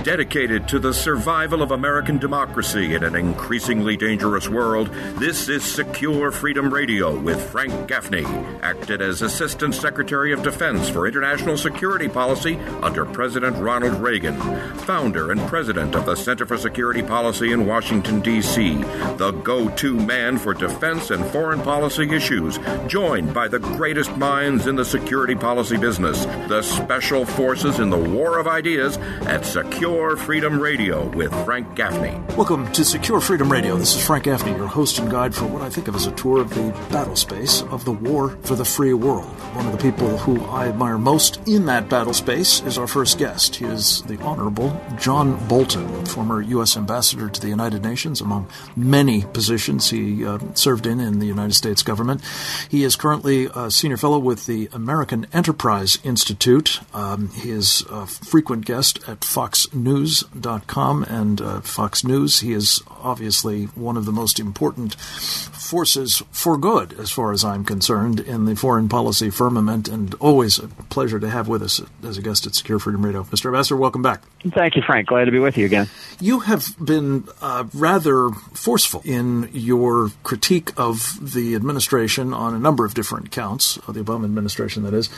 Dedicated to the survival of American democracy in an increasingly dangerous world, this is Secure Freedom Radio with Frank Gaffney, acted as Assistant Secretary of Defense for International Security Policy under President Ronald Reagan, founder and president of the Center for Security Policy in Washington, D.C., the go-to man for defense and foreign policy issues, joined by the greatest minds in the security policy business, the special forces in the war of ideas at Secure Freedom Radio with Frank Gaffney. Welcome to Secure Freedom Radio. This is Frank Gaffney, your host and guide for what I think of as a tour of the battle space of the war for the free world. One of the people who I admire most in that battle space is our first guest. He is the Honorable John Bolton, former U.S. Ambassador to the United Nations, among many positions he served in the United States government. He is currently a senior fellow with the American Enterprise Institute. He is a frequent guest at FoxNews.com and Fox News. He is obviously one of the most important forces for good, as far as I'm concerned, in the foreign policy firmament, and always a pleasure to have with us as a guest at Secure Freedom Radio. Mr. Ambassador, welcome back. Thank you, Frank. Glad to be with you again. You have been rather forceful in your critique of the administration on a number of different counts, the Obama administration, that is,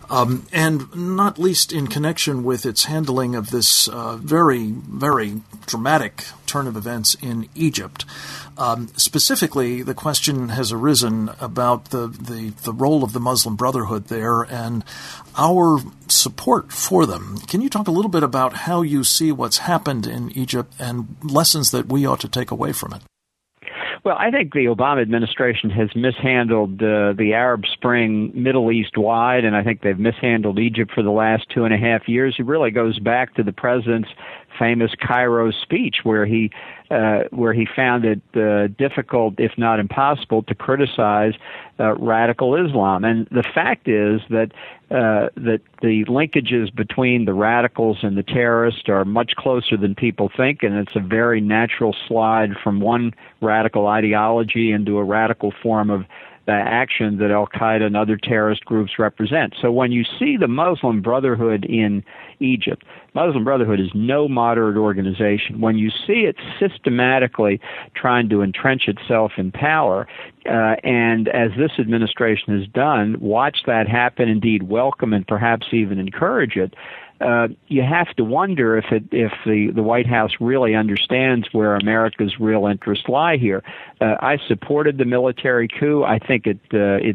and not least in connection with its handling of this very, very dramatic turn of events in Egypt. Specifically, the question has arisen about the role of the Muslim Brotherhood there and our support for them. Can you talk a little bit about how you see what's happened in Egypt and lessons that we ought to take away from it? Well, I think the Obama administration has mishandled the Arab Spring Middle East-wide, and I think they've mishandled Egypt for the last 2.5 years. It really goes back to the president's famous Cairo speech where he found it difficult, if not impossible, to criticize radical Islam. And the fact is that the linkages between the radicals and the terrorists are much closer than people think, and it's a very natural slide from one radical ideology into a radical form of action that Al-Qaeda and other terrorist groups represent. So when you see the Muslim Brotherhood in Egypt, Muslim Brotherhood is no moderate organization. When you see it systematically trying to entrench itself in power, and as this administration has done, watch that happen, indeed welcome and perhaps even encourage it, you have to wonder if the White House really understands where America's real interests lie here. I supported the military coup. I think it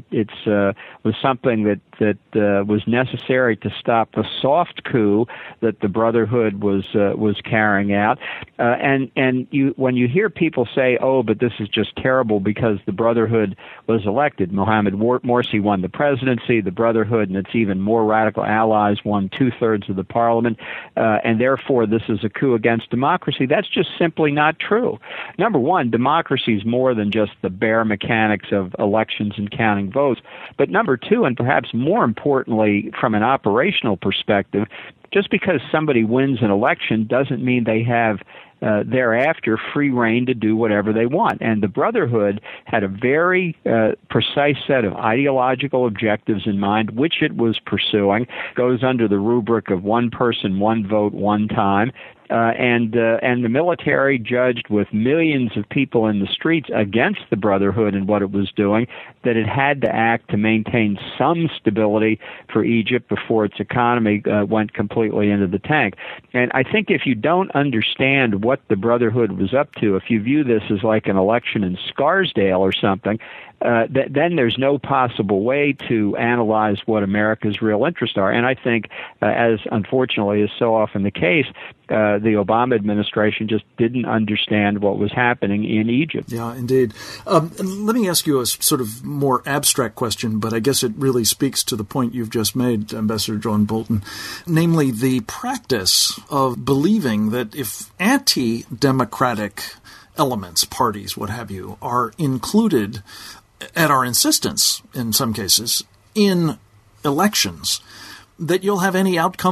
was something that was necessary to stop the soft coup that the Brotherhood was carrying out. And when you hear people say, "Oh, but this is just terrible because the Brotherhood was elected," Mohammed Morsi won the presidency, the Brotherhood and its even more radical allies won 2/3 of the parliament, and therefore this is a coup against democracy. That's just simply not true. Number one, democracy is more than just the bare mechanics of elections and counting votes. But number two, and perhaps more importantly from an operational perspective, just because somebody wins an election doesn't mean they have thereafter free rein to do whatever they want. And the Brotherhood had a very precise set of ideological objectives in mind, which it was pursuing, goes under the rubric of one person, one vote, one time. And the military, judged with millions of people in the streets against the Brotherhood and what it was doing, that it had to act to maintain some stability for Egypt before its economy went completely into the tank. And I think if you don't understand what the Brotherhood was up to, if you view this as like an election in Scarsdale or something, then there's no possible way to analyze what America's real interests are. And I think, as unfortunately is so often the case, the Obama administration just didn't understand what was happening in Egypt. Yeah, indeed. Let me ask you a sort of more abstract question, but I guess it really speaks to the point you've just made, Ambassador John Bolton, namely the practice of believing that if anti-democratic elements, parties, what have you, are included at our insistence, in some cases, in elections, that you'll have any outcome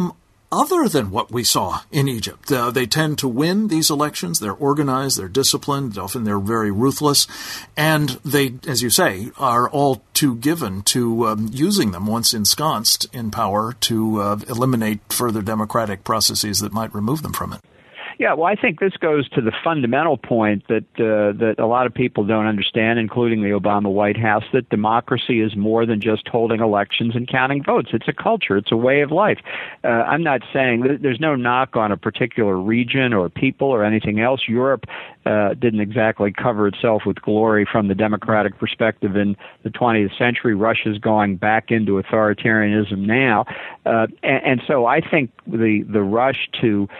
other than what we saw in Egypt. They tend to win these elections. They're organized, they're disciplined, often they're very ruthless, and they, as you say, are all too given to using them once ensconced in power to eliminate further democratic processes that might remove them from it. Yeah, well, I think this goes to the fundamental point that that a lot of people don't understand, including the Obama White House, that democracy is more than just holding elections and counting votes. It's a culture. It's a way of life. I'm not saying there's no knock on a particular region or people or anything else. Europe didn't exactly cover itself with glory from the democratic perspective in the 20th century. Russia's going back into authoritarianism now. And so I think the rush to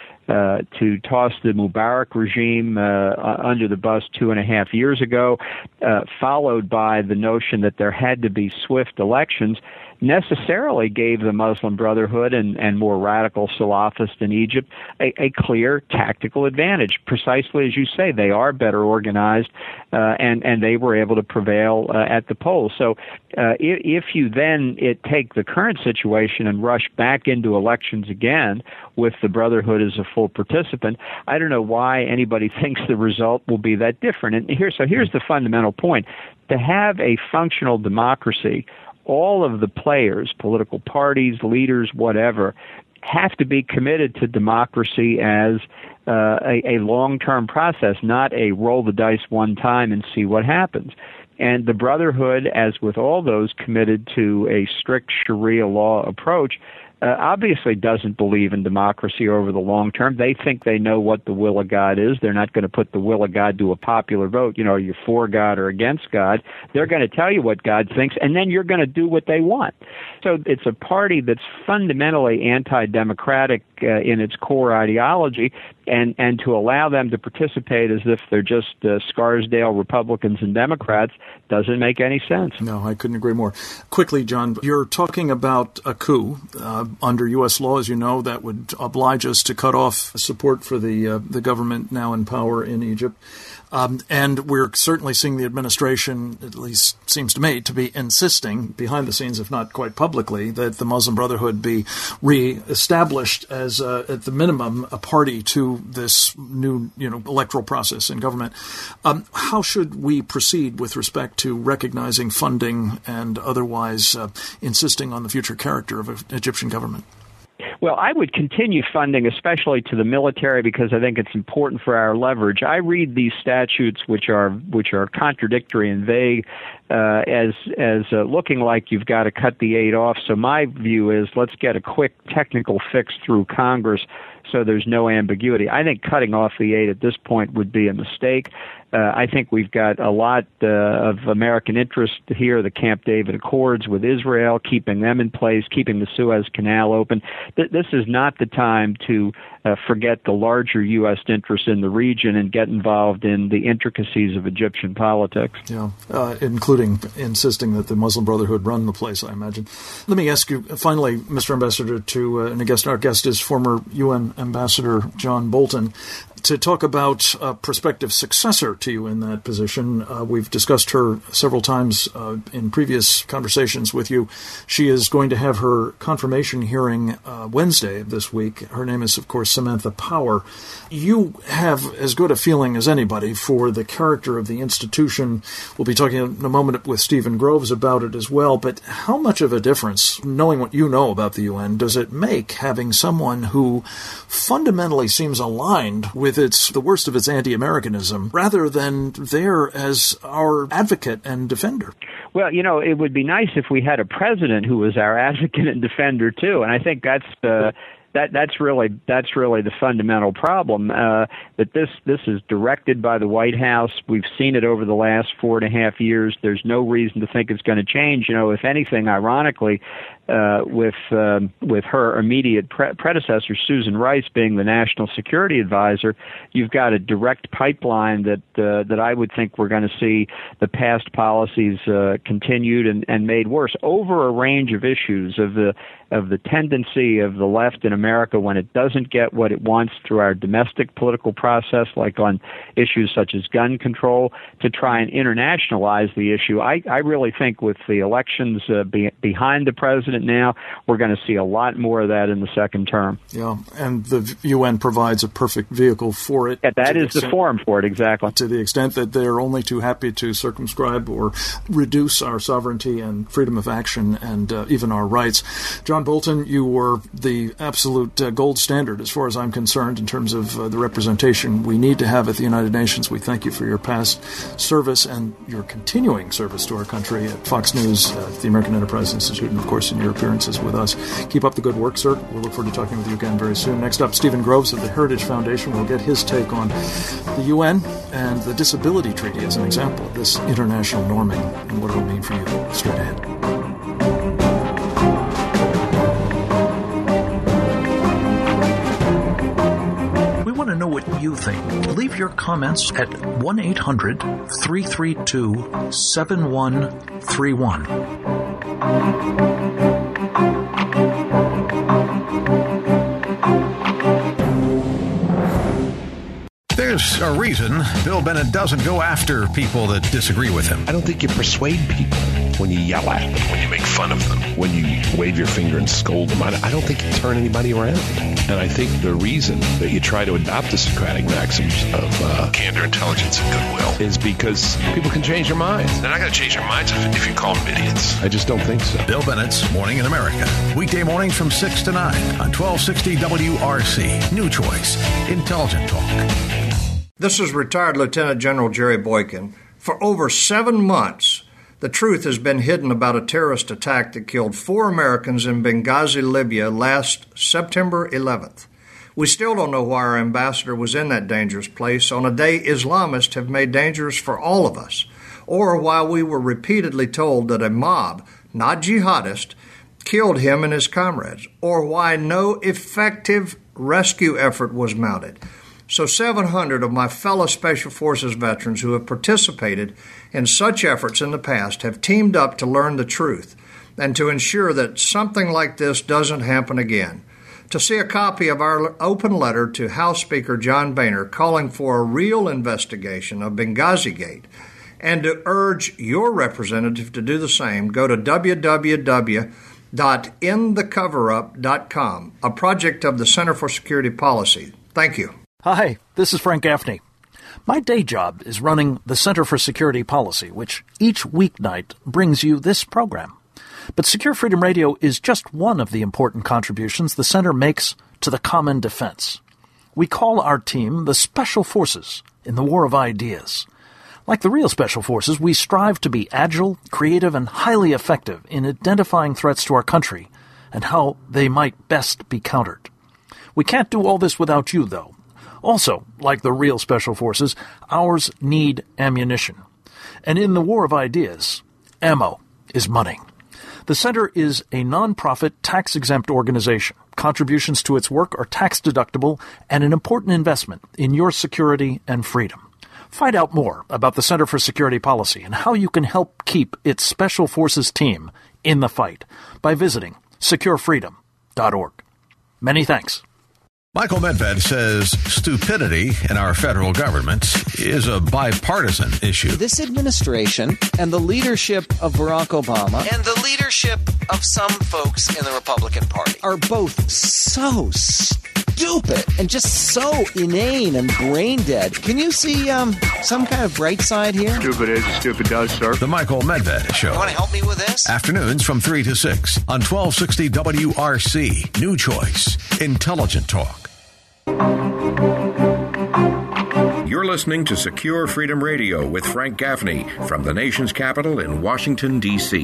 toss the Mubarak regime under the bus 2.5 years ago, followed by the notion that there had to be swift elections, necessarily gave the Muslim Brotherhood and more radical Salafists in Egypt a clear tactical advantage. Precisely as you say, they are better organized, and they were able to prevail at the polls. So if you then take the current situation and rush back into elections again with the Brotherhood as a full participant, I don't know why anybody thinks the result will be that different. And here's the fundamental point. To have a functional democracy, all of the players, political parties, leaders, whatever, have to be committed to democracy as a long-term process, not a roll the dice one time and see what happens. And the Brotherhood, as with all those committed to a strict Sharia law approach, obviously doesn't believe in democracy over the long term. They think they know what the will of God is. They're not going to put the will of God to a popular vote. You know, are you for God or against God? They're going to tell you what God thinks, and then you're going to do what they want. So it's a party that's fundamentally anti-democratic in its core ideology, and to allow them to participate as if they're just Scarsdale Republicans and Democrats doesn't make any sense. No, I couldn't agree more. Quickly, John, you're talking about a coup. Under U.S. law, as you know, that would oblige us to cut off support for the government now in power in Egypt. And we're certainly seeing the administration, at least seems to me, to be insisting behind the scenes, if not quite publicly, that the Muslim Brotherhood be reestablished as, at the minimum, a party to this new, electoral process in government. How should we proceed with respect to recognizing funding and otherwise insisting on the future character of an Egyptian government? Well, I would continue funding, especially to the military, because I think it's important for our leverage. I read these statutes, which are contradictory and vague, as looking like you've got to cut the aid off. So my view is let's get a quick technical fix through Congress so there's no ambiguity. I think cutting off the aid at this point would be a mistake. I think we've got a lot of American interest here, the Camp David Accords with Israel, keeping them in place, keeping the Suez Canal open. This is not the time to forget the larger U.S. interests in the region and get involved in the intricacies of Egyptian politics. Yeah, including insisting that the Muslim Brotherhood run the place, I imagine. Let me ask you, finally, Mr. Ambassador, our guest is former UN Ambassador John Bolton, to talk about a prospective successor to you in that position. We've discussed her several times in previous conversations with you. She is going to have her confirmation hearing Wednesday of this week. Her name is, of course, Samantha Power. You have as good a feeling as anybody for the character of the institution. We'll be talking in a moment with Stephen Groves about it as well. But how much of a difference, knowing what you know about the UN, does it make having someone who fundamentally seems aligned with the worst of its anti-Americanism, rather than there as our advocate and defender? Well, it would be nice if we had a president who was our advocate and defender too, and I think that's really the fundamental problem. That this is directed by the White House. We've seen it over the last 4.5 years. There's no reason to think it's going to change. If anything, ironically, with her immediate predecessor, Susan Rice, being the National Security Advisor, you've got a direct pipeline that I would think we're going to see the past policies continued and made worse over a range of issues of the of the tendency of the left in America when it doesn't get what it wants through our domestic political process, like on issues such as gun control, to try and internationalize the issue. I really think with the elections behind the president now, we're going to see a lot more of that in the second term. Yeah, and the UN provides a perfect vehicle for it. Yeah, that is the forum for it, exactly. To the extent that they're only too happy to circumscribe or reduce our sovereignty and freedom of action and even our rights. John Bolton, you were the absolute gold standard as far as I'm concerned in terms of the representation we need to have at the United Nations. We thank you for your past service and your continuing service to our country at Fox News, the American Enterprise Institute, and of course in your appearances with us. Keep up the good work, sir. We'll look forward to talking with you again very soon. Next up, Stephen Groves of the Heritage Foundation will get his take on the UN and the Disability Treaty as an example of this international norming and what it will mean for you. Straight ahead. We want to know what you think. Leave your comments at 1-800-332-7131. There's a reason Bill Bennett doesn't go after people that disagree with him. I don't think you persuade people when you yell at them, when you make fun of them, when you wave your finger and scold them. I don't think you turn anybody around. And I think the reason that you try to adopt the Socratic maxims of candor, intelligence, and goodwill is because people can change their minds. They're not going to change their minds if you call them idiots. I just don't think so. Bill Bennett's Morning in America. Weekday mornings from 6 to 9 on 1260 WRC. New choice. Intelligent talk. This is retired Lieutenant General Jerry Boykin. For over 7 months, the truth has been hidden about a terrorist attack that killed 4 Americans in Benghazi, Libya last September 11th. We still don't know why our ambassador was in that dangerous place on a day Islamists have made dangerous for all of us, or why we were repeatedly told that a mob, not jihadist, killed him and his comrades, or why no effective rescue effort was mounted. So 700 of my fellow Special Forces veterans who have participated in such efforts in the past have teamed up to learn the truth and to ensure that something like this doesn't happen again. To see a copy of our open letter to House Speaker John Boehner calling for a real investigation of Benghazi Gate and to urge your representative to do the same, go to www.endthecoverup.com, a project of the Center for Security Policy. Thank you. Hi, this is Frank Gaffney. My day job is running the Center for Security Policy, which each weeknight brings you this program. But Secure Freedom Radio is just one of the important contributions the Center makes to the common defense. We call our team the Special Forces in the War of Ideas. Like the real Special Forces, we strive to be agile, creative, and highly effective in identifying threats to our country and how they might best be countered. We can't do all this without you, though. Also, like the real Special Forces, ours need ammunition. And in the War of Ideas, ammo is money. The Center is a nonprofit, tax-exempt organization. Contributions to its work are tax-deductible and an important investment in your security and freedom. Find out more about the Center for Security Policy and how you can help keep its Special Forces team in the fight by visiting securefreedom.org. Many thanks. Michael Medved says stupidity in our federal government is a bipartisan issue. This administration and the leadership of Barack Obama and the leadership of some folks in the Republican Party are both so stupid and just so inane and brain dead. Can you see some kind of bright side here? Stupid is, stupid does, sir. The Michael Medved Show. You want to help me with this? Afternoons from 3 to 6 on 1260 WRC. New choice. Intelligent talk. You're listening to Secure Freedom Radio with Frank Gaffney from the nation's capital in Washington, D.C.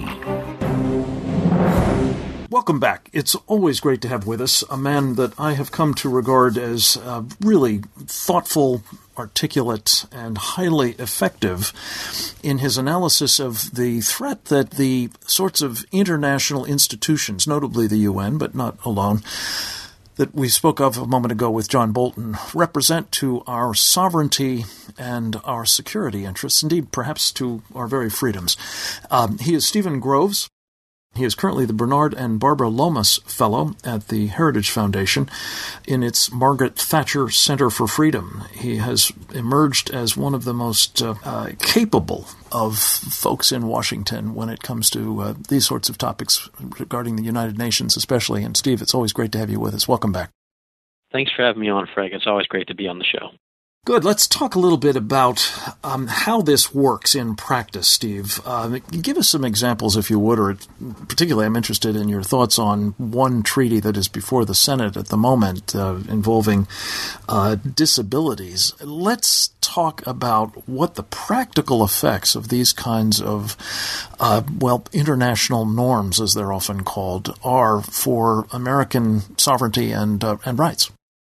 Welcome back. It's always great to have with us a man that I have come to regard as really thoughtful, articulate, and highly effective in his analysis of the threat that the sorts of international institutions, notably the UN, but not alone, that we spoke of a moment ago with John Bolton, represent to our sovereignty and our security interests, indeed perhaps to our very freedoms. He is Stephen Groves. He is currently the Bernard and Barbara Lomas Fellow at the Heritage Foundation in its Margaret Thatcher Center for Freedom. He has emerged as one of the most capable of folks in Washington when it comes to these sorts of topics regarding the United Nations especially. And Steve, it's always great to have you with us. Welcome back. Thanks for having me on, Frank. It's always great to be on the show. Good. Let's talk a little bit about how this works in practice, Steve. Give us some examples, if you would, or particularly I'm interested in your thoughts on one treaty that is before the Senate at the moment involving disabilities. Let's talk about what the practical effects of these kinds of, international norms, as they're often called, are for American sovereignty and rights.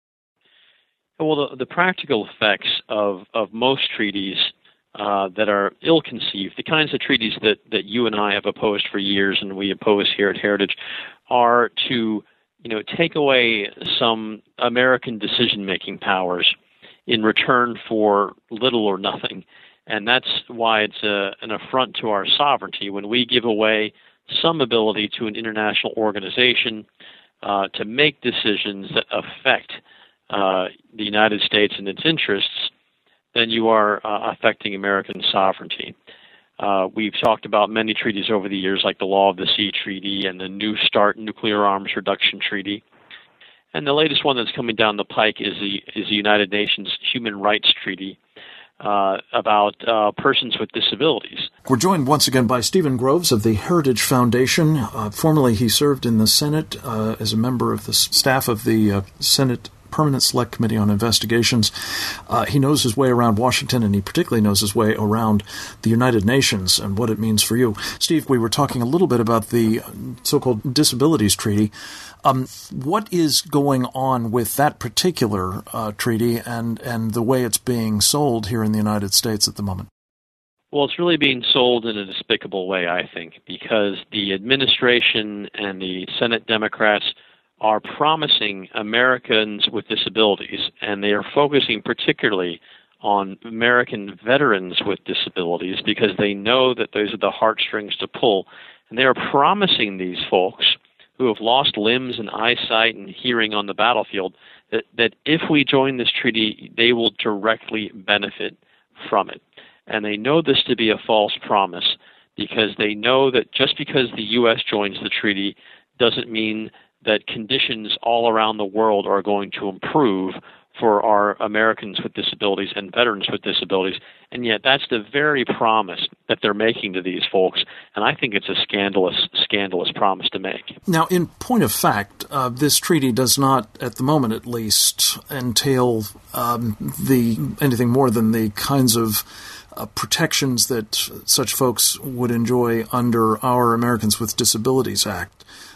Well, the practical effects of most treaties that are ill-conceived, the kinds of treaties that you and I have opposed for years and we oppose here at Heritage, are to take away some American decision-making powers in return for little or nothing. And that's why it's an affront to our sovereignty when we give away some ability to an international organization to make decisions that affect the United States and its interests, then you are affecting American sovereignty. We've talked about many treaties over the years, like the Law of the Sea Treaty and the New START Nuclear Arms Reduction Treaty. And the latest one that's coming down the pike is the United Nations Human Rights Treaty about persons with disabilities. We're joined once again by Stephen Groves of the Heritage Foundation. Formerly, he served in the Senate as a member of the staff of the Senate Permanent Select Committee on Investigations. He knows his way around Washington, and he particularly knows his way around the United Nations and what it means for you. Steve, we were talking a little bit about the so-called Disabilities Treaty. What is going on with that particular treaty and the way it's being sold here in the United States at the moment? Well, it's really being sold in a despicable way, I think, because the administration and the Senate Democrats are promising Americans with disabilities, and they are focusing particularly on American veterans with disabilities because they know that those are the heartstrings to pull. And they are promising these folks who have lost limbs and eyesight and hearing on the battlefield that if we join this treaty, they will directly benefit from it. And they know this to be a false promise because they know that just because the U.S. joins the treaty doesn't mean that conditions all around the world are going to improve for our Americans with disabilities and veterans with disabilities. And yet that's the very promise that they're making to these folks. And I think it's a scandalous promise to make. Now, in point of fact, this treaty does not, at the moment at least, entail anything more than the kinds of protections that such folks would enjoy under our Americans with Disabilities Act.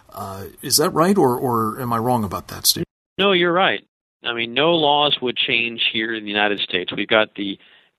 Is that right, or am I wrong about that, Steve? No, you're right. I mean, no laws would change here in the United States. We've got the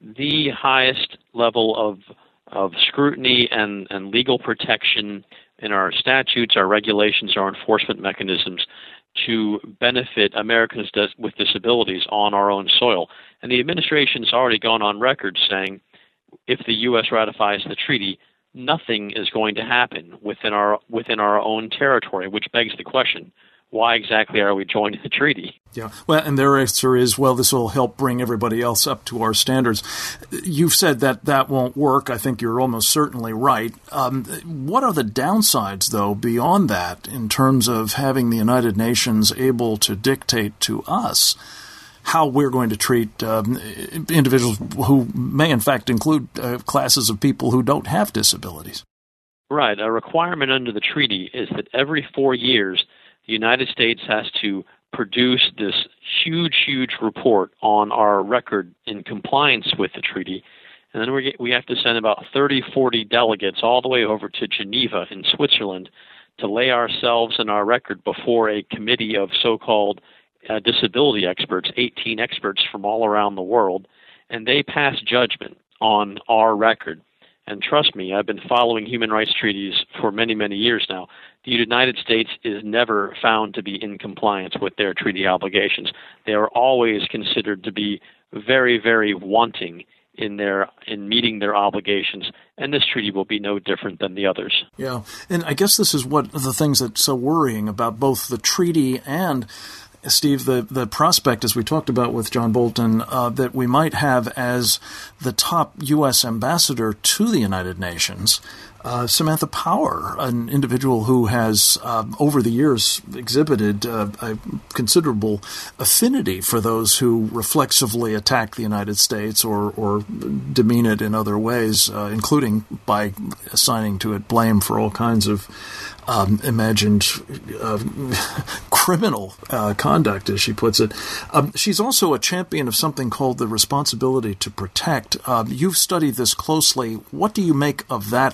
highest level of scrutiny and legal protection in our statutes, our regulations, our enforcement mechanisms to benefit Americans with disabilities on our own soil. And the administration's already gone on record saying if the U.S. ratifies the treaty, nothing is going to happen within our own territory, which begs the question, why exactly are we joining the treaty? Yeah, well, and their answer is, well, this will help bring everybody else up to our standards. You've said that won't work. I think you're almost certainly right. What are the downsides, though, beyond that, in terms of having the United Nations able to dictate to us how we're going to treat individuals who may, in fact, include classes of people who don't have disabilities? Right. A requirement under the treaty is that every 4 years, the United States has to produce this huge report on our record in compliance with the treaty. And then we have to send about 30, 40 delegates all the way over to Geneva in Switzerland to lay ourselves and our record before a committee of so-called disability experts, 18 experts from all around the world, and they pass judgment on our record. And trust me, I've been following human rights treaties for many, many years now. The United States is never found to be in compliance with their treaty obligations. They are always considered to be very, very wanting in meeting their obligations, and this treaty will be no different than the others. Yeah, and I guess this is what the things that's so worrying about both the treaty and, Steve, the prospect, as we talked about with John Bolton, that we might have as the top U.S. ambassador to the United Nations, Samantha Power, an individual who has, over the years, exhibited a considerable affinity for those who reflexively attack the United States or demean it in other ways, including by assigning to it blame for all kinds of imagined criminal conduct, as she puts it. She's also a champion of something called the responsibility to protect. You've studied this closely. What do you make of that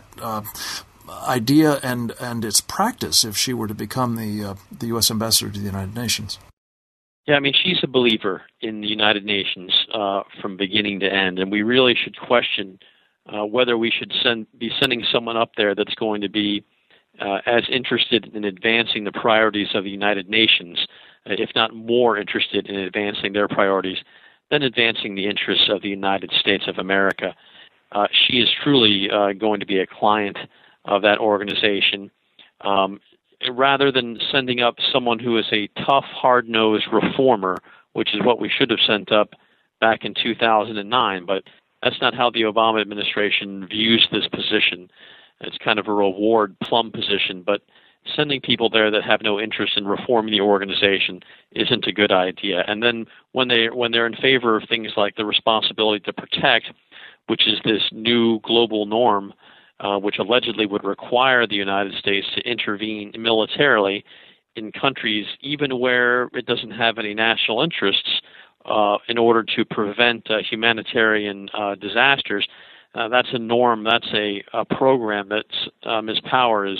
idea and its practice if she were to become the U.S. ambassador to the United Nations? Yeah, I mean, she's a believer in the United Nations from beginning to end, and we really should question whether we should be sending someone up there that's going to be as interested in advancing the priorities of the United Nations, if not more interested in advancing their priorities than advancing the interests of the United States of America. She is truly going to be a client of that organization. Rather than sending up someone who is a tough, hard-nosed reformer, which is what we should have sent up back in 2009, but that's not how the Obama administration views this position. It's kind of a reward plum position, but sending people there that have no interest in reforming the organization isn't a good idea. And then when they're in favor of things like the responsibility to protect, which is this new global norm, which allegedly would require the United States to intervene militarily in countries even where it doesn't have any national interests in order to prevent humanitarian disasters. That's a norm. That's a program that Ms. Power is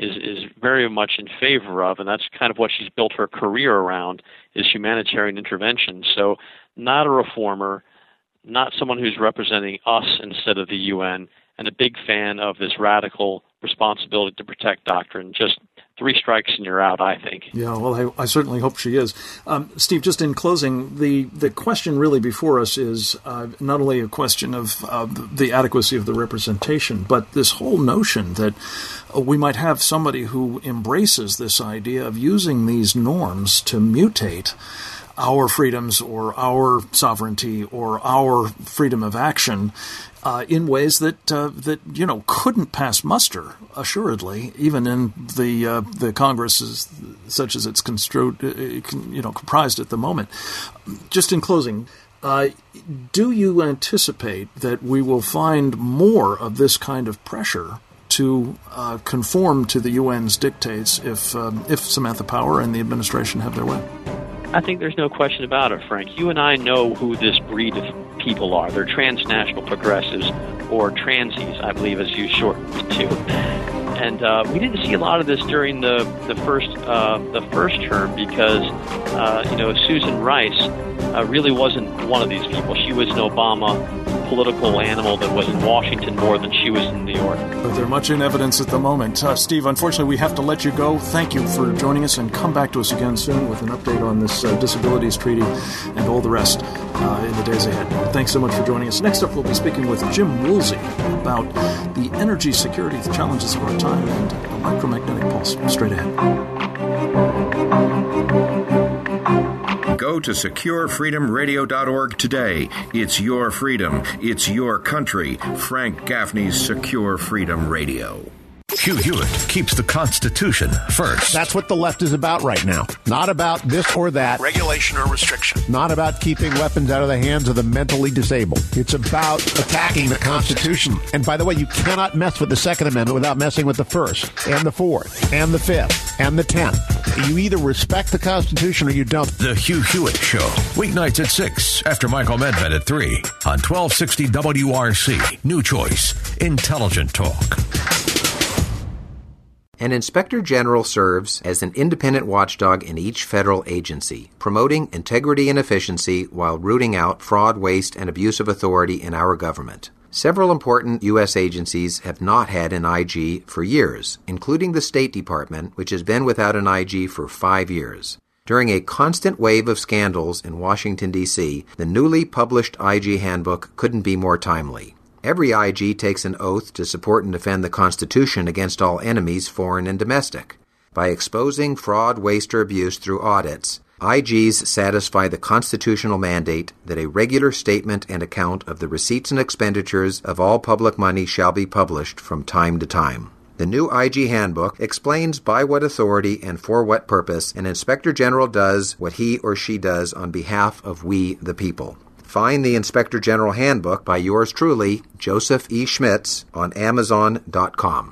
very much in favor of, and that's kind of what she's built her career around, is humanitarian intervention. So not a reformer, not someone who's representing us instead of the UN, and a big fan of this radical responsibility to protect doctrine. Just 3 strikes and you're out, I think. Yeah, well, I certainly hope she is. Steve, just in closing, the question really before us is not only a question of the adequacy of the representation, but this whole notion that we might have somebody who embraces this idea of using these norms to mutate our freedoms or our sovereignty or our freedom of action in ways that couldn't pass muster, assuredly, even in the Congress such as it's comprised at the moment. Just in closing, do you anticipate that we will find more of this kind of pressure to conform to the UN's dictates if Samantha Power and the administration have their way? I think there's no question about it, Frank. You and I know who this breed of people are. They're transnational progressives, or transies, I believe is used shortly too. And we didn't see a lot of this during the first term because Susan Rice really wasn't one of these people. She was an Obama political animal that was in Washington more than she was in New York. But they're much in evidence at the moment. Steve, unfortunately, we have to let you go. Thank you for joining us, and come back to us again soon with an update on this disabilities treaty and all the rest in the days ahead. Thanks so much for joining us. Next up, we'll be speaking with Jim Woolsey about the energy security challenges of our time and a micromagnetic pulse. Straight ahead. Go to SecureFreedomRadio.org today. It's your freedom. It's your country. Frank Gaffney's Secure Freedom Radio. Hugh Hewitt keeps the Constitution first. That's what the left is about right now. Not about this or that. Regulation or restriction. Not about keeping weapons out of the hands of the mentally disabled. It's about attacking the Constitution. And by the way, you cannot mess with the Second Amendment without messing with the First, and the Fourth, and the Fifth, and the 10th. You either respect the Constitution or you don't. The Hugh Hewitt Show. Weeknights at 6 after Michael Medved at 3 on 1260 WRC. New choice. Intelligent talk. An inspector general serves as an independent watchdog in each federal agency, promoting integrity and efficiency while rooting out fraud, waste, and abuse of authority in our government. Several important U.S. agencies have not had an IG for years, including the State Department, which has been without an IG for 5 years. During a constant wave of scandals in Washington, D.C., the newly published IG Handbook couldn't be more timely. Every IG takes an oath to support and defend the Constitution against all enemies, foreign and domestic. By exposing fraud, waste, or abuse through audits, IGs satisfy the constitutional mandate that a regular statement and account of the receipts and expenditures of all public money shall be published from time to time. The new IG Handbook explains by what authority and for what purpose an Inspector General does what he or she does on behalf of we, the people. Find the Inspector General Handbook by yours truly, Joseph E. Schmitz, on Amazon.com.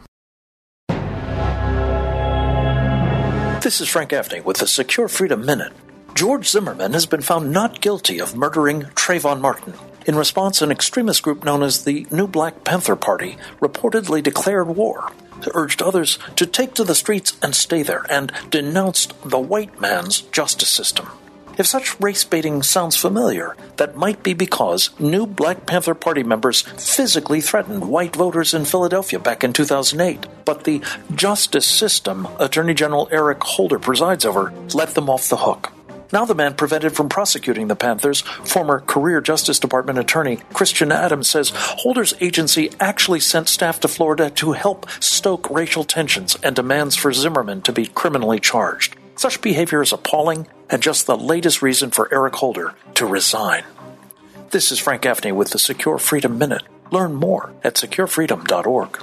This is Frank Gaffney with the Secure Freedom Minute. George Zimmerman has been found not guilty of murdering Trayvon Martin. In response, an extremist group known as the New Black Panther Party reportedly declared war, urged others to take to the streets and stay there, and denounced the white man's justice system. If such race-baiting sounds familiar, that might be because New Black Panther Party members physically threatened white voters in Philadelphia back in 2008. But the justice system Attorney General Eric Holder presides over let them off the hook. Now the man prevented from prosecuting the Panthers, former career Justice Department attorney Christian Adams, says Holder's agency actually sent staff to Florida to help stoke racial tensions and demands for Zimmerman to be criminally charged. Such behavior is appalling and just the latest reason for Eric Holder to resign. This is Frank Gaffney with the Secure Freedom Minute. Learn more at securefreedom.org.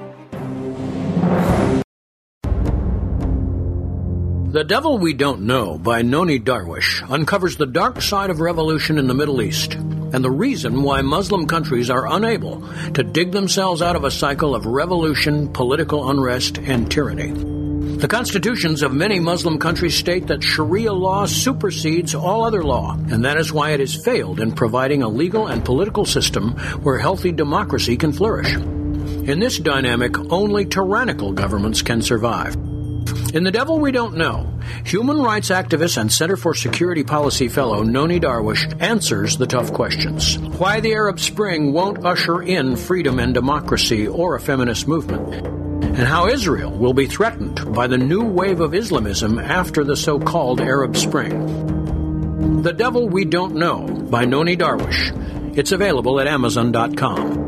The Devil We Don't Know by Noni Darwish uncovers the dark side of revolution in the Middle East and the reason why Muslim countries are unable to dig themselves out of a cycle of revolution, political unrest, and tyranny. The constitutions of many Muslim countries state that Sharia law supersedes all other law, and that is why it has failed in providing a legal and political system where healthy democracy can flourish. In this dynamic, only tyrannical governments can survive. In The Devil We Don't Know, human rights activist and Center for Security Policy fellow Noni Darwish answers the tough questions. Why the Arab Spring won't usher in freedom and democracy or a feminist movement, and how Israel will be threatened by the new wave of Islamism after the so-called Arab Spring. The Devil We Don't Know by Noni Darwish. It's available at Amazon.com.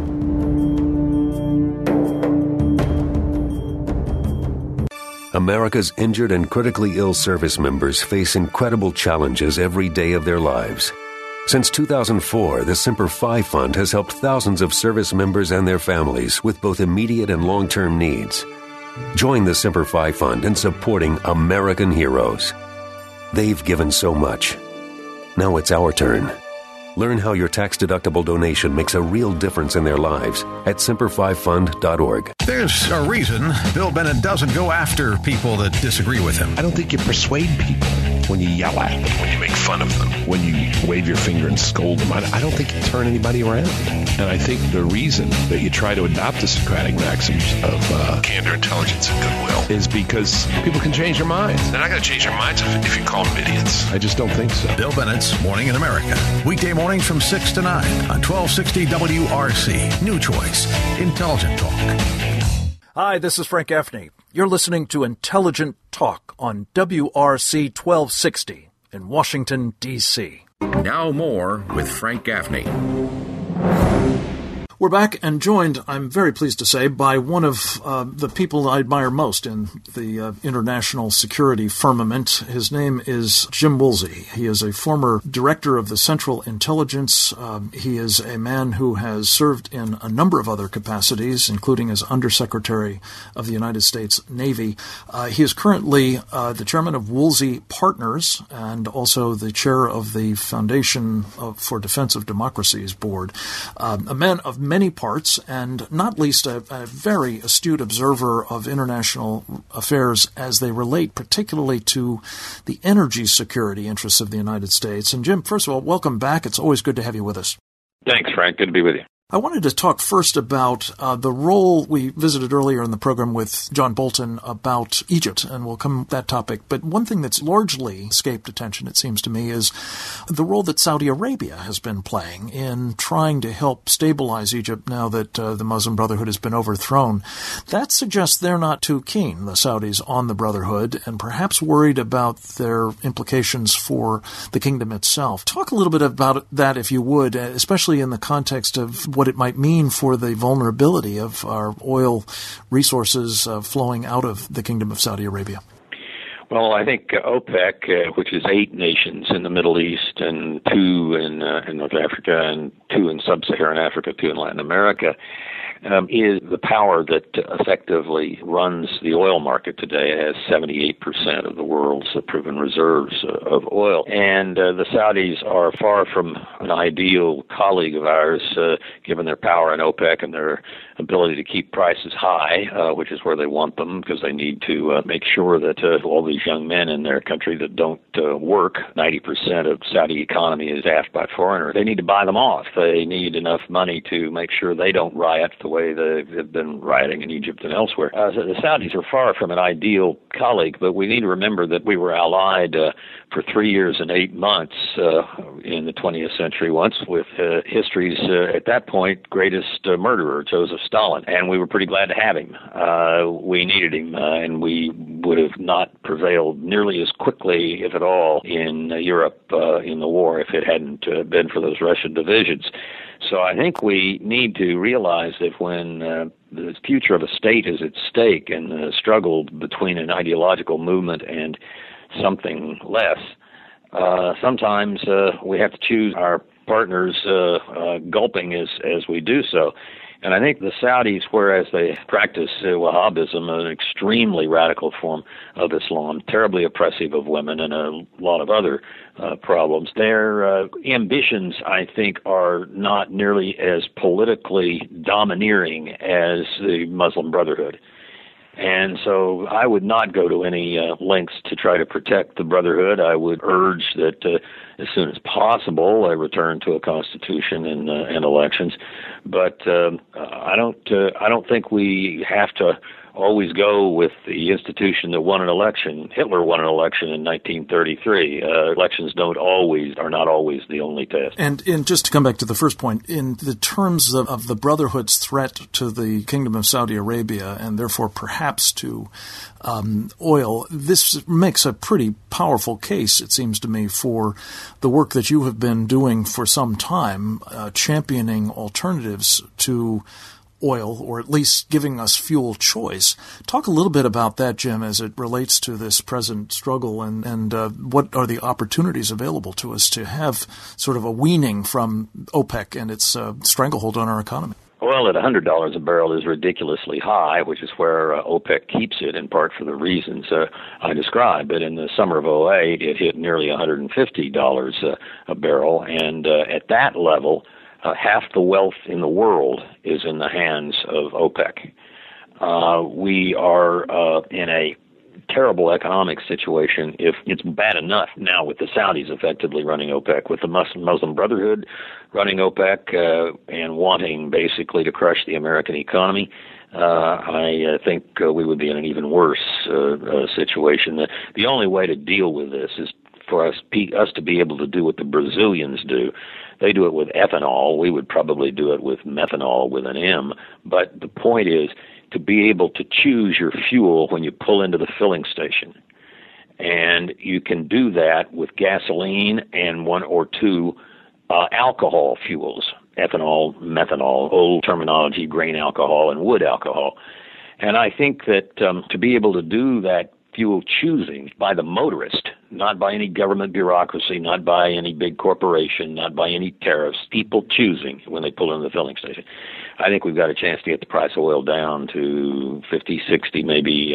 America's injured and critically ill service members face incredible challenges every day of their lives. Since 2004, the Semper Fi Fund has helped thousands of service members and their families with both immediate and long-term needs. Join the Semper Fi Fund in supporting American heroes. They've given so much. Now it's our turn. Learn how your tax-deductible donation makes a real difference in their lives at SemperFiFund.org. There's a reason Bill Bennett doesn't go after people that disagree with him. I don't think you persuade people when you yell at them, when you make fun of them, when you wave your finger and scold them. I don't think you turn anybody around. And I think the reason that you try to adopt the Socratic maxims of candor, intelligence, and goodwill is because people can change their minds. They're not going to change their minds if you call them idiots. I just don't think so. Bill Bennett's Morning in America. Weekday mornings from 6 to 9 on 1260 WRC. New choice. Intelligent talk. Hi, this is Frank Gaffney. You're listening to Intelligent Talk on WRC 1260 in Washington, D.C. Now more with Frank Gaffney. We're back and joined, I'm very pleased to say, by one of the people I admire most in the international security firmament. His name is Jim Woolsey. He is a former director of the Central Intelligence. He is a man who has served in a number of other capacities, including as Undersecretary of the United States Navy. He is currently the chairman of Woolsey Partners and also the chair of the Foundation for Defense of Democracy's board. A man of many parts, and not least a very astute observer of international affairs as they relate particularly to the energy security interests of the United States. And Jim, first of all, welcome back. It's always good to have you with us. Thanks, Frank. Good to be with you. I wanted to talk first about the role we visited earlier in the program with John Bolton about Egypt, and we'll come to that topic. But one thing that's largely escaped attention, it seems to me, is the role that Saudi Arabia has been playing in trying to help stabilize Egypt now that the Muslim Brotherhood has been overthrown. That suggests they're not too keen, the Saudis, on the Brotherhood, and perhaps worried about their implications for the kingdom itself. Talk a little bit about that, if you would, especially in the context of what it might mean for the vulnerability of our oil resources flowing out of the Kingdom of Saudi Arabia. Well, I think OPEC, which is 8 nations in the Middle East and 2 in North Africa and 2 in Sub-Saharan Africa, 2 in Latin America, is the power that effectively runs the oil market today. It has 78% of the world's proven reserves of oil. And the Saudis are far from an ideal colleague of ours, given their power in OPEC and their ability to keep prices high, which is where they want them, because they need to make sure that all these young men in their country that don't work, 90% of Saudi economy is staffed by foreigners. They need to buy them off. They need enough money to make sure they don't riot the way they've been rioting in Egypt and elsewhere. So the Saudis are far from an ideal colleague, but we need to remember that we were allied for 3 years and 8 months in the 20th century once with history's, at that point, greatest murderer, Joseph Stalin, and we were pretty glad to have him. We needed him, and we would have not prevailed nearly as quickly, if at all, in Europe in the war if it hadn't been for those Russian divisions. So I think we need to realize that when the future of a state is at stake and the struggle between an ideological movement and something less, sometimes we have to choose our partners gulping as we do so. And I think the Saudis, whereas they practice Wahhabism, an extremely radical form of Islam, terribly oppressive of women and a lot of other problems, their ambitions, I think, are not nearly as politically domineering as the Muslim Brotherhood. And so I would not go to any lengths to try to protect the Brotherhood. I would urge that as soon as possible a return to a constitution and elections. But I don't think we have to always go with the institution that won an election. Hitler won an election in 1933. Elections are not always the only test. And just to come back to the first point, in the terms of the Brotherhood's threat to the Kingdom of Saudi Arabia and therefore perhaps to oil, this makes a pretty powerful case, it seems to me, for the work that you have been doing for some time, championing alternatives to oil, or at least giving us fuel choice. Talk a little bit about that, Jim, as it relates to this present struggle and what are the opportunities available to us to have sort of a weaning from OPEC and its stranglehold on our economy. Well, at $100 a barrel is ridiculously high, which is where OPEC keeps it, in part for the reasons I described. But in the summer of 2008, it hit nearly $150 a barrel, and at that level, half the wealth in the world is in the hands of OPEC. We are in a terrible economic situation. If it's bad enough now with the Saudis effectively running OPEC, with the Muslim Brotherhood running OPEC and wanting basically to crush the American economy, I think we would be in an even worse situation. The only way to deal with this is for us to be able to do what the Brazilians do. They do it with ethanol. We would probably do it with methanol with an M. But the point is to be able to choose your fuel when you pull into the filling station. And you can do that with gasoline and 1 or 2 alcohol fuels, ethanol, methanol, old terminology, grain alcohol, and wood alcohol. And I think that to be able to do that fuel choosing by the motorist, not by any government bureaucracy, not by any big corporation, not by any tariffs, people choosing when they pull into the filling station. I think we've got a chance to get the price of oil down to $50, $60, maybe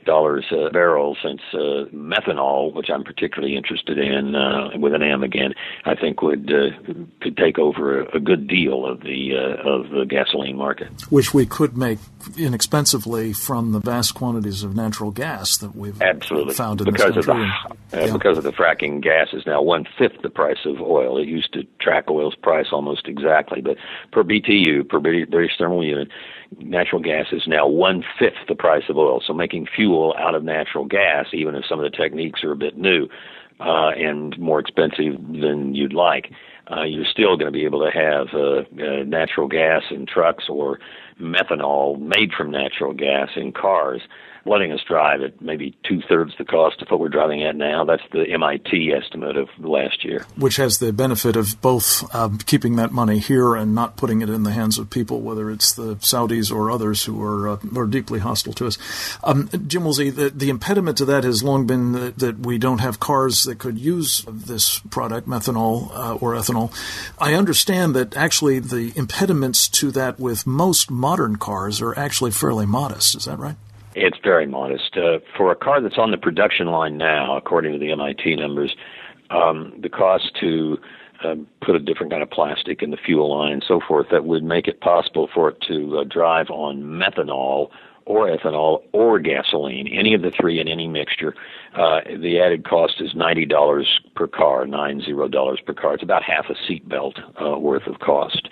a barrel, since methanol, which I'm particularly interested in, with an M again, I think could take over a good deal of the gasoline market, which we could make inexpensively from the vast quantities of natural gas that we've found in this country. Because of the fracking, gas is now 1/5 the price of oil. It used to track oil's price almost exactly, but per BTU, per British Thermal Unit, natural gas is now 1/5 the price of oil. So making fuel out of natural gas, even if some of the techniques are a bit new and more expensive than you'd like, you're still going to be able to have natural gas in trucks or methanol made from natural gas in cars, letting us drive at maybe 2/3 the cost of what we're driving at now. That's the MIT estimate of last year. Which has the benefit of both keeping that money here and not putting it in the hands of people, whether it's the Saudis or others who are deeply hostile to us. Jim Woolsey, the impediment to that has long been that we don't have cars that could use this product, methanol or ethanol. I understand that actually the impediments to that with most modern cars are actually fairly modest. Is that right? It's very modest. For a car that's on the production line now, according to the MIT numbers, the cost to put a different kind of plastic in the fuel line and so forth, that would make it possible for it to drive on methanol or ethanol or gasoline, any of the three in any mixture. The added cost is $90 per car, $90 per car. It's about half a seatbelt worth of cost.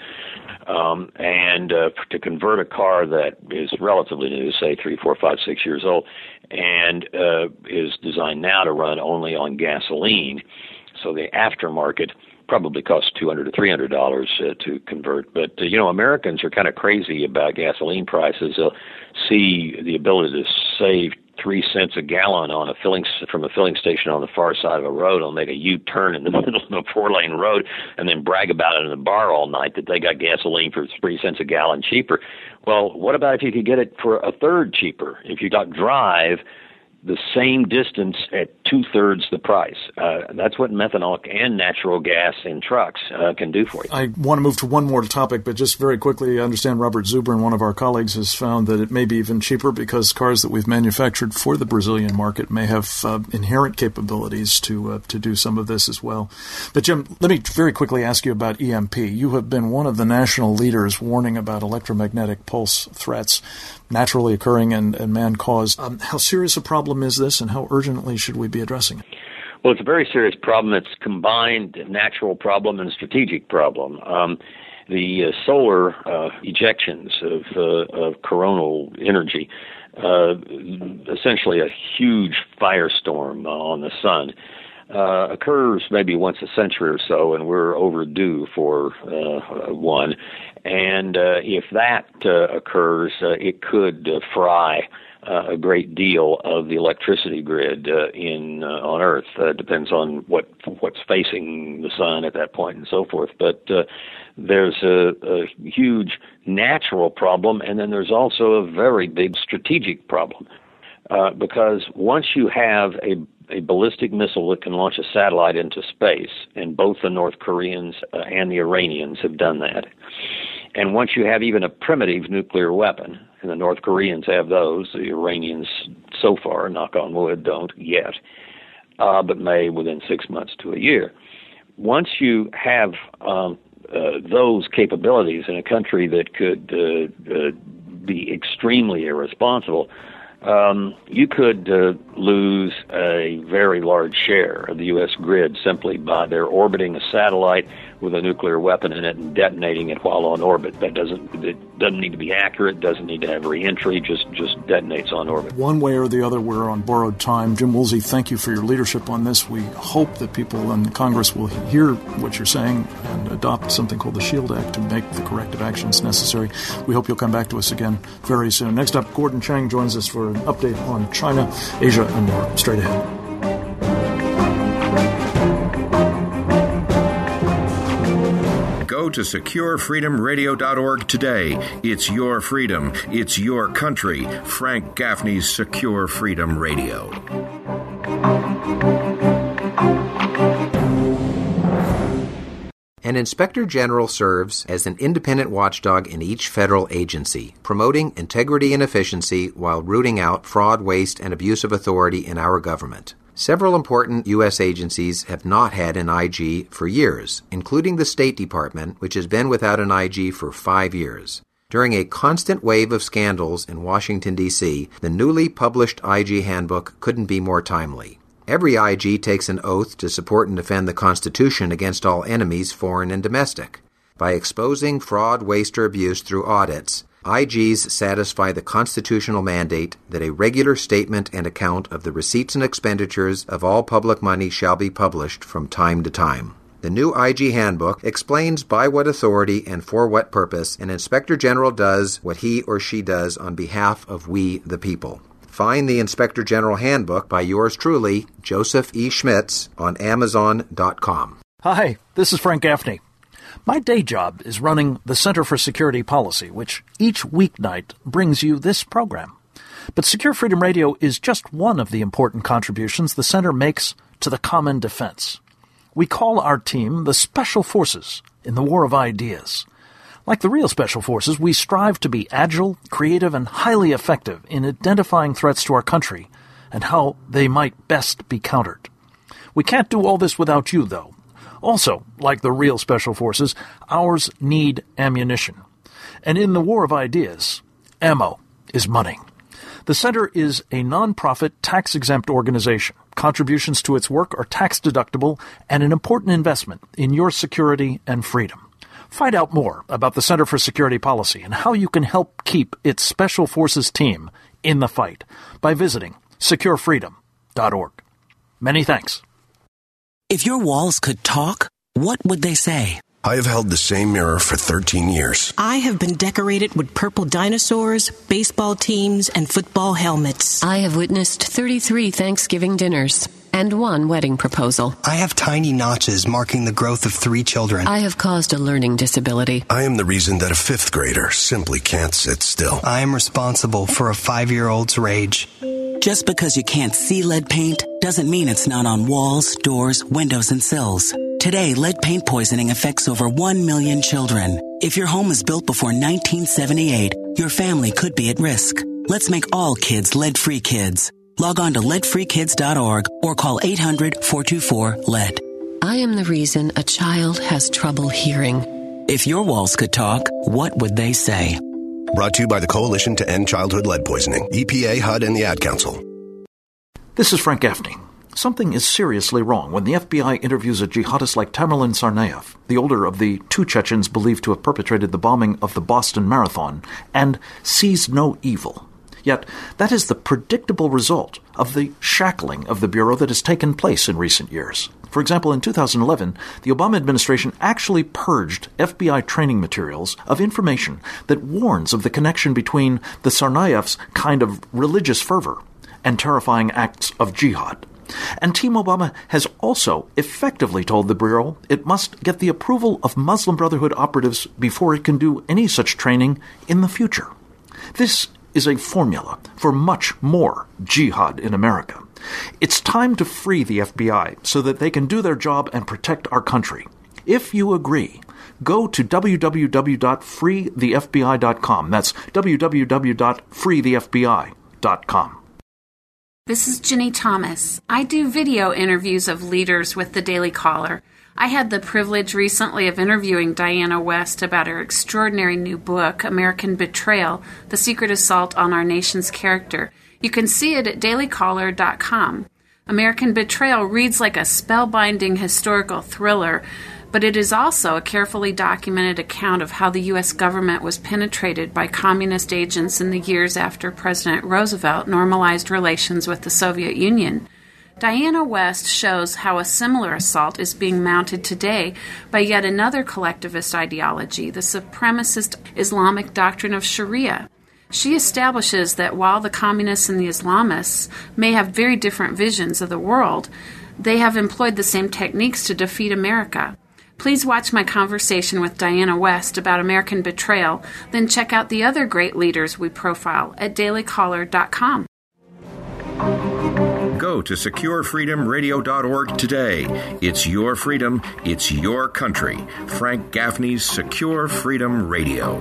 And to convert a car that is relatively new, say 3, 4, 5, 6 years old, and is designed now to run only on gasoline, so the aftermarket probably costs $200 to $300 to convert. But Americans are kind of crazy about gasoline prices. They'll see the ability to save 3 cents a gallon from a filling station on the far side of a road. They'll make a U-turn in the middle of a 4-lane road and then brag about it in the bar all night that they got gasoline for 3 cents a gallon cheaper. Well, what about if you could get it for a third cheaper? If you got drive the same distance at 2/3 the price. That's what methanol and natural gas in trucks can do for you. I want to move to one more topic, but just very quickly, I understand Robert Zubrin, one of our colleagues, has found that it may be even cheaper because cars that we've manufactured for the Brazilian market may have inherent capabilities to do some of this as well. But Jim, let me very quickly ask you about EMP. You have been one of the national leaders warning about electromagnetic pulse threats naturally occurring and man-caused. How serious a problem is this, and how urgently should we be addressing it? Well, it's a very serious problem. It's combined natural problem and strategic problem. The solar ejections of coronal energy, essentially a huge firestorm on the sun, occurs maybe once a century or so, and we're overdue for one. And if that occurs, it could fry a great deal of the electricity grid on Earth. Depends on what's facing the sun at that point and so forth. But there's a huge natural problem, and then there's also a very big strategic problem. Because once you have a ballistic missile that can launch a satellite into space, and both the North Koreans and the Iranians have done that, and once you have even a primitive nuclear weapon, and the North Koreans have those, the Iranians so far, knock on wood, don't yet, but may within 6 months to a year. Once you have those capabilities in a country that could be extremely irresponsible, you could lose a very large share of the U.S. grid simply by their orbiting a satellite with a nuclear weapon in it and detonating it while on orbit. It doesn't need to be accurate, doesn't need to have re-entry, just detonates on orbit. One way or the other, we're on borrowed time. Jim Woolsey, thank you for your leadership on this. We hope that people in Congress will hear what you're saying and adopt something called the SHIELD Act to make the corrective actions necessary. We hope you'll come back to us again very soon. Next up, Gordon Chang joins us for an update on China, Asia, and more. Straight ahead. Go to SecureFreedomRadio.org today. It's your freedom. It's your country. Frank Gaffney's Secure Freedom Radio. An inspector general serves as an independent watchdog in each federal agency, promoting integrity and efficiency while rooting out fraud, waste, and abuse of authority in our government. Several important U.S. agencies have not had an IG for years, including the State Department, which has been without an IG for 5 years. During a constant wave of scandals in Washington, D.C., the newly published IG handbook couldn't be more timely. Every IG takes an oath to support and defend the Constitution against all enemies, foreign and domestic. By exposing fraud, waste, or abuse through audits, IGs satisfy the constitutional mandate that a regular statement and account of the receipts and expenditures of all public money shall be published from time to time. The new IG handbook explains by what authority and for what purpose an inspector general does what he or she does on behalf of we the people. Find the Inspector General Handbook by yours truly, Joseph E. Schmitz, on Amazon.com. Hi, this is Frank Gaffney. My day job is running the Center for Security Policy, which each weeknight brings you this program. But Secure Freedom Radio is just one of the important contributions the Center makes to the common defense. We call our team the Special Forces in the War of Ideas. Like the real Special Forces, we strive to be agile, creative, and highly effective in identifying threats to our country and how they might best be countered. We can't do all this without you, though. Also, like the real Special Forces, ours need ammunition. And in the War of Ideas, ammo is money. The Center is a nonprofit, tax-exempt organization. Contributions to its work are tax-deductible and an important investment in your security and freedom. Find out more about the Center for Security Policy and how you can help keep its Special Forces team in the fight by visiting securefreedom.org. Many thanks. If your walls could talk, what would they say? I have held the same mirror for 13 years. I have been decorated with purple dinosaurs, baseball teams, and football helmets. I have witnessed 33 Thanksgiving dinners and 1 wedding proposal. I have tiny notches marking the growth of 3 children. I have caused a learning disability. I am the reason that a 5th grader simply can't sit still. I am responsible for a 5-year-old's rage. Just because you can't see lead paint doesn't mean it's not on walls, doors, windows, and sills. Today, lead paint poisoning affects over 1 million children. If your home was built before 1978, your family could be at risk. Let's make all kids lead-free kids. Log on to leadfreekids.org or call 800-424-LEAD. I am the reason a child has trouble hearing. If your walls could talk, what would they say? Brought to you by the Coalition to End Childhood Lead Poisoning, EPA, HUD, and the Ad Council. This is Frank Gaffney. Something is seriously wrong when the FBI interviews a jihadist like Tamerlan Tsarnaev, the older of the 2 Chechens believed to have perpetrated the bombing of the Boston Marathon, and sees no evil. Yet, that is the predictable result of the shackling of the Bureau that has taken place in recent years. For example, in 2011, the Obama administration actually purged FBI training materials of information that warns of the connection between the Tsarnaev's kind of religious fervor and terrifying acts of jihad. And Team Obama has also effectively told the Bureau it must get the approval of Muslim Brotherhood operatives before it can do any such training in the future. This is a formula for much more jihad in America. It's time to free the FBI so that they can do their job and protect our country. If you agree, go to www.freethefbi.com. That's www.freethefbi.com. This is Ginny Thomas. I do video interviews of leaders with the Daily Caller. I had the privilege recently of interviewing Diana West about her extraordinary new book, American Betrayal, The Secret Assault on Our Nation's Character. You can see it at dailycaller.com. American Betrayal reads like a spellbinding historical thriller, but it is also a carefully documented account of how the U.S. government was penetrated by communist agents in the years after President Roosevelt normalized relations with the Soviet Union. Diana West shows how a similar assault is being mounted today by yet another collectivist ideology, the supremacist Islamic doctrine of Sharia. She establishes that while the communists and the Islamists may have very different visions of the world, they have employed the same techniques to defeat America. Please watch my conversation with Diana West about American Betrayal, then check out the other great leaders we profile at dailycaller.com. Go to securefreedomradio.org today. It's your freedom. It's your country. Frank Gaffney's Secure Freedom Radio.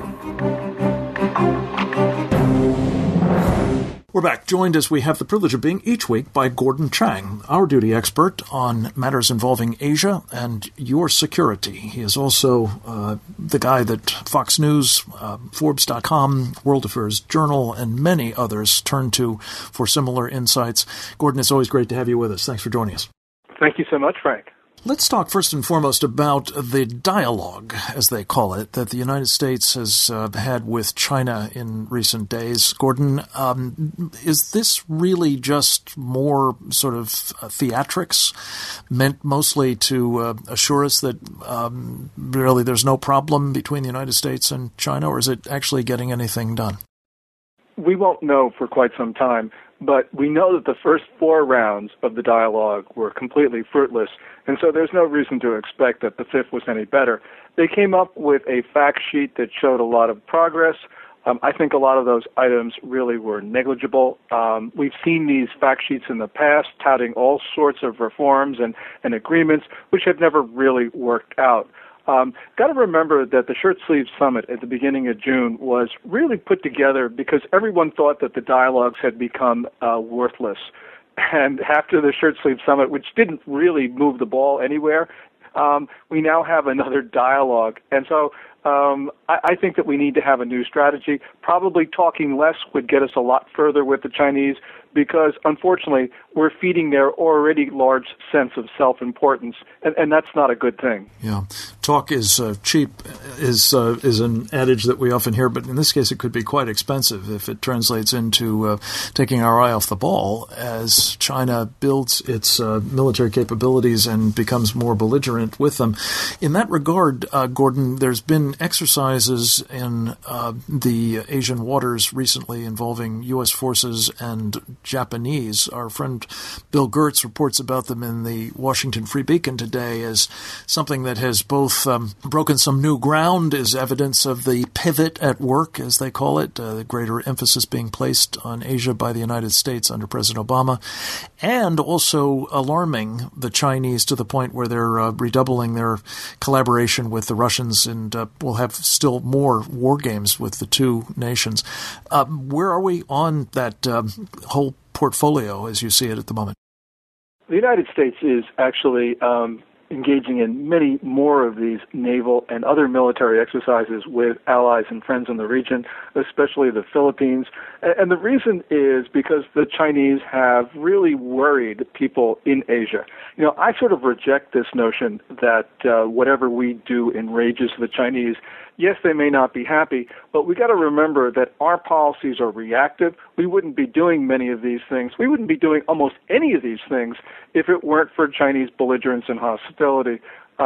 We're back, joined as we have the privilege of being each week by Gordon Chang, our duty expert on matters involving Asia and your security. He is also the guy that Fox News, Forbes.com, World Affairs Journal, and many others turn to for similar insights. Gordon, it's always great to have you with us. Thanks for joining us. Thank you so much, Frank. Let's talk first and foremost about the dialogue, as they call it, that the United States has had with China in recent days. Gordon, is this really just more sort of theatrics meant mostly to assure us that really there's no problem between the United States and China, or is it actually getting anything done? We won't know for quite some time, but we know that the first 4 rounds of the dialogue were completely fruitless, and so there's no reason to expect that the 5th was any better. They came up with a fact sheet that showed a lot of progress. I think a lot of those items really were negligible. We've seen these fact sheets in the past touting all sorts of reforms and agreements, which have never really worked out. Got to remember that the Shirt Sleeve Summit at the beginning of June was really put together because everyone thought that the dialogues had become worthless. And after the Shirt Sleeve Summit, which didn't really move the ball anywhere, we now have another dialogue. And so I think that we need to have a new strategy. Probably talking less would get us a lot further with the Chinese because, unfortunately, we're feeding their already large sense of self-importance, and that's not a good thing. Yeah. Talk is cheap is an adage that we often hear, but in this case it could be quite expensive if it translates into taking our eye off the ball as China builds its military capabilities and becomes more belligerent with them. In that regard, Gordon, there's been exercises in the Asian waters recently involving U.S. forces and Japanese. Our friend Bill Gertz reports about them in the Washington Free Beacon today as something that has both broken some new ground, as evidence of the pivot at work, as they call it, the greater emphasis being placed on Asia by the United States under President Obama, and also alarming the Chinese to the point where they're redoubling their collaboration with the Russians and will have still more war games with the two nations. Where are we on that whole portfolio as you see it at the moment? The United States is actually engaging in many more of these naval and other military exercises with allies and friends in the region, especially the Philippines. And the reason is because the Chinese have really worried people in Asia. You know, I sort of reject this notion that whatever we do enrages the Chinese. Yes, they may not be happy, but we got to remember that our policies are reactive. We wouldn't be doing many of these things. We wouldn't be doing almost any of these things if it weren't for Chinese belligerence and hostility.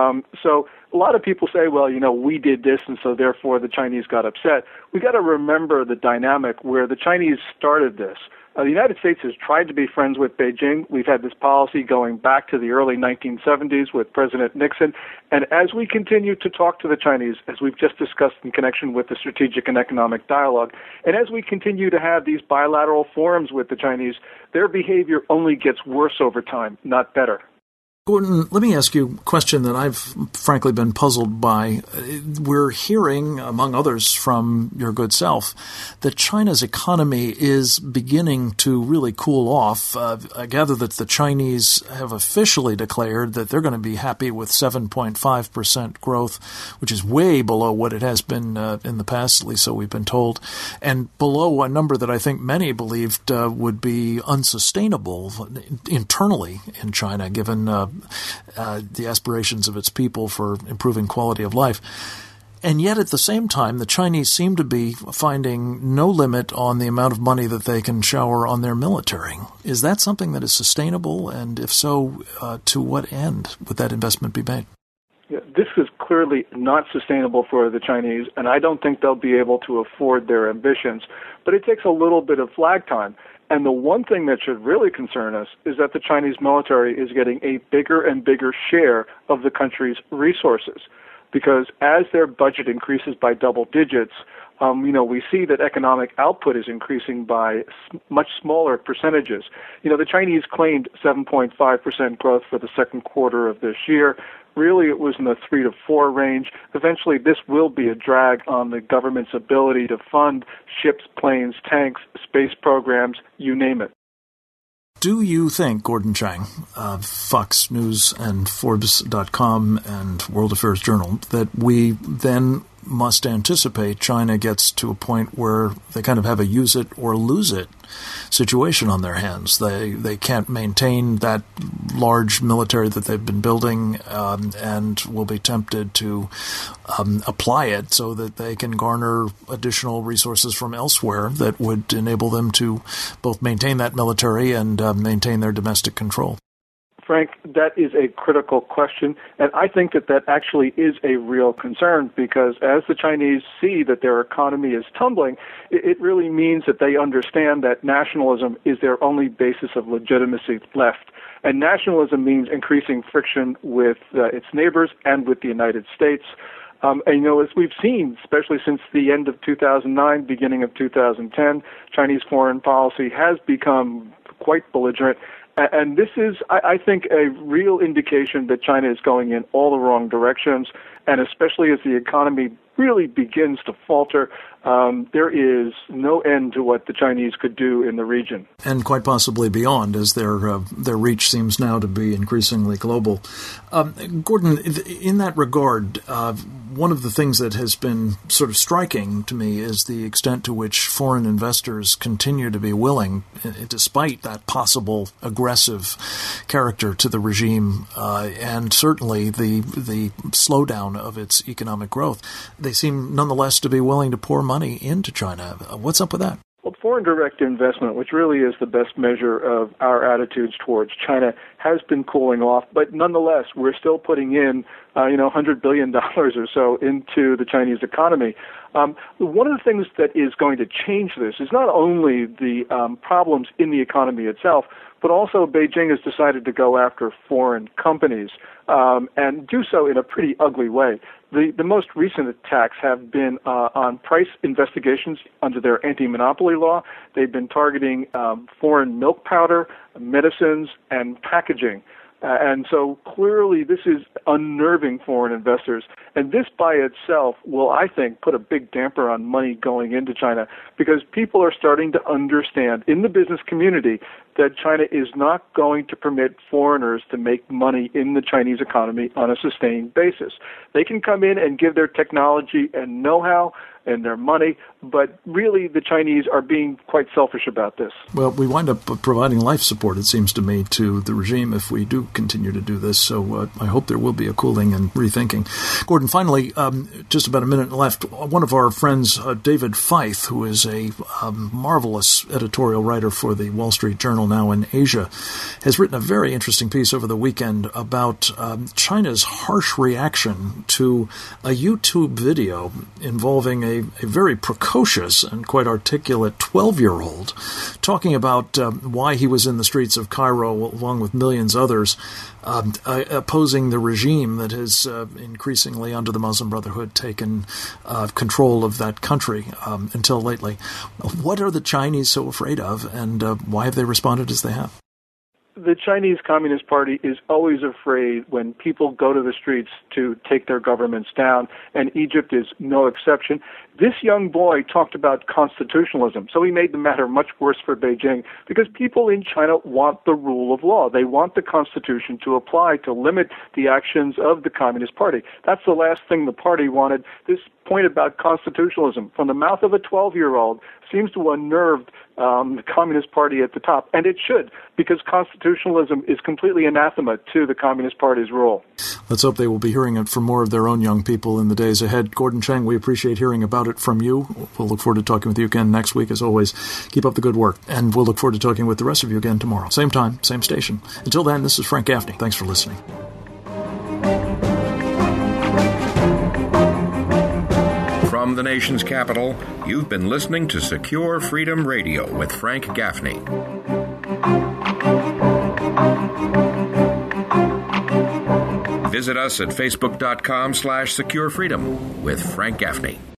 So a lot of people say, well, you know, we did this, and so therefore the Chinese got upset. We got to remember the dynamic where the Chinese started this. The United States has tried to be friends with Beijing. We've had this policy going back to the early 1970s with President Nixon. And as we continue to talk to the Chinese, as we've just discussed in connection with the strategic and economic dialogue, and as we continue to have these bilateral forums with the Chinese, their behavior only gets worse over time, not better. Gordon, let me ask you a question that I've frankly been puzzled by. We're hearing, among others from your good self, that China's economy is beginning to really cool off. I gather that the Chinese have officially declared that they're going to be happy with 7.5% growth, which is way below what it has been in the past, at least so we've been told, and below a number that I think many believed would be unsustainable internally in China, given the aspirations of its people for improving quality of life. And yet at the same time, the Chinese seem to be finding no limit on the amount of money that they can shower on their military. Is that something that is sustainable? And if so, to what end would that investment be made? Yeah, this is clearly not sustainable for the Chinese, and I don't think they'll be able to afford their ambitions. But it takes a little bit of flag time. And the one thing that should really concern us is that the Chinese military is getting a bigger and bigger share of the country's resources. Because as their budget increases by double digits, We see that economic output is increasing by much smaller percentages. The Chinese claimed 7.5% growth for the second quarter of this year. Really, it was in the 3 to 4 range. Eventually, this will be a drag on the government's ability to fund ships, planes, tanks, space programs, you name it. Do you think, Gordon Chang, Fox News and Forbes.com and World Affairs Journal, that we then must anticipate China gets to a point where they kind of have a use it or lose it situation on their hands? They can't maintain that large military that they've been building and will be tempted to apply it so that they can garner additional resources from elsewhere that would enable them to both maintain that military and maintain their domestic control. Frank, that is a critical question, and I think that actually is a real concern because as the Chinese see that their economy is tumbling, it really means that they understand that nationalism is their only basis of legitimacy left. And nationalism means increasing friction with its neighbors and with the United States. As we've seen, especially since the end of 2009, beginning of 2010, Chinese foreign policy has become quite belligerent. And this is, I think, a real indication that China is going in all the wrong directions, and especially as the economy really begins to falter, there is no end to what the Chinese could do in the region. And quite possibly beyond, as their reach seems now to be increasingly global. Gordon, in that regard, one of the things that has been sort of striking to me is the extent to which foreign investors continue to be willing, despite that possible aggressive character to the regime, and certainly the slowdown of its economic growth, they seem nonetheless to be willing to pour money into China. What's up with that? Well, foreign direct investment, which really is the best measure of our attitudes towards China, has been cooling off. But nonetheless, we're still putting in, $100 billion or so into the Chinese economy. One of the things that is going to change this is not only the problems in the economy itself, but also Beijing has decided to go after foreign companies and do so in a pretty ugly way. The most recent attacks have been on price investigations under their anti-monopoly law. They've been targeting foreign milk powder, medicines, and packaging. And so clearly this is unnerving foreign investors. And this by itself will, I think, put a big damper on money going into China because people are starting to understand in the business community that China is not going to permit foreigners to make money in the Chinese economy on a sustained basis. They can come in and give their technology and know-how and their money, but really the Chinese are being quite selfish about this. Well, we wind up providing life support, it seems to me, to the regime if we do continue to do this, so I hope there will be a cooling and rethinking. Gordon, finally, just about a minute left, one of our friends, David Feith, who is a marvelous editorial writer for the Wall Street Journal now in Asia, has written a very interesting piece over the weekend about China's harsh reaction to a YouTube video involving a very precocious and quite articulate 12-year-old talking about why he was in the streets of Cairo along with millions others opposing the regime that has increasingly under the Muslim Brotherhood taken control of that country until lately. What are the Chinese so afraid of, and why have they responded as they have? The Chinese Communist Party is always afraid when people go to the streets to take their governments down, and Egypt is no exception. This young boy talked about constitutionalism, so he made the matter much worse for Beijing because people in China want the rule of law. They want the Constitution to apply to limit the actions of the Communist Party. That's the last thing the party wanted. This point about constitutionalism from the mouth of a 12-year-old seems to unnerve the Communist Party at the top, and it should, because constitutionalism is completely anathema to the Communist Party's rule. Let's hope they will be hearing it from more of their own young people in the days ahead. Gordon Chang, we appreciate hearing about it from you. We'll look forward to talking with you again next week, as always. Keep up the good work, and we'll look forward to talking with the rest of you again tomorrow. Same time, same station. Until then, this is Frank Gaffney. Thanks for listening. From the nation's capital, you've been listening to Secure Freedom Radio with Frank Gaffney. Visit us at facebook.com/securefreedom with Frank Gaffney.